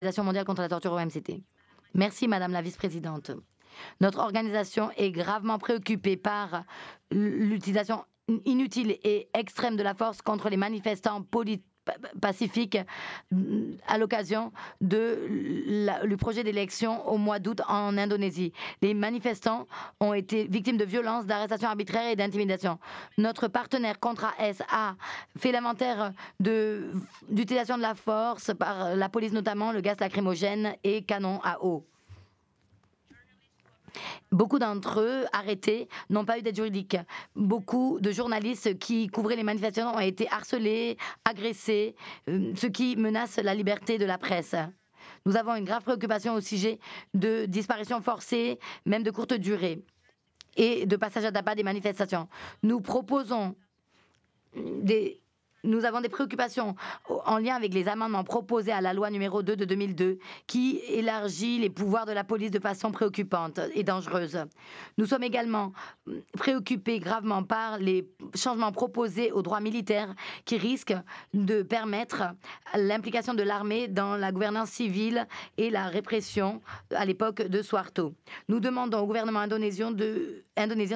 L'Organisation mondiale contre la torture OMCT. Merci Madame la vice-présidente. Notre organisation est gravement préoccupée par l'utilisation inutile et extrême de la force contre les manifestants pacifiques à l'occasion du projet d'élection au mois d'août en Indonésie. Les manifestants ont été victimes de violences, d'arrestations arbitraires et d'intimidation. Notre partenaire Contra S a fait l'inventaire d'utilisation de la force par la police, notamment le gaz lacrymogène et canon à eau. Beaucoup d'entre eux, arrêtés, n'ont pas eu d'aide juridique. Beaucoup de journalistes qui couvraient les manifestations ont été harcelés, agressés, ce qui menace la liberté de la presse. Nous avons une grave préoccupation au sujet de disparitions forcées, même de courte durée, et de passage à tabac des manifestations. Nous proposons Nous avons des préoccupations en lien avec les amendements proposés à la loi numéro 2 de 2002 qui élargit les pouvoirs de la police de façon préoccupante et dangereuse. Nous sommes également préoccupés gravement par les changements proposés aux droits militaires qui risquent de permettre l'implication de l'armée dans la gouvernance civile et la répression à l'époque de Suharto. Nous demandons au gouvernement indonésien